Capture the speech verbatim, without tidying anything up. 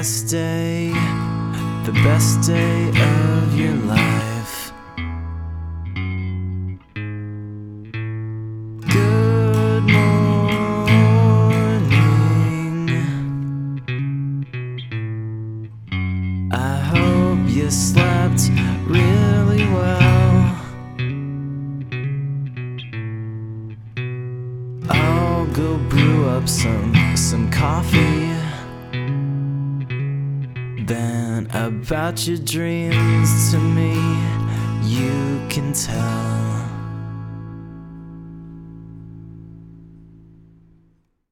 best day, the best day of your life. Good morning. I hope you slept really well. I'll go brew up some, some coffee. Then about your dreams to me, you can tell.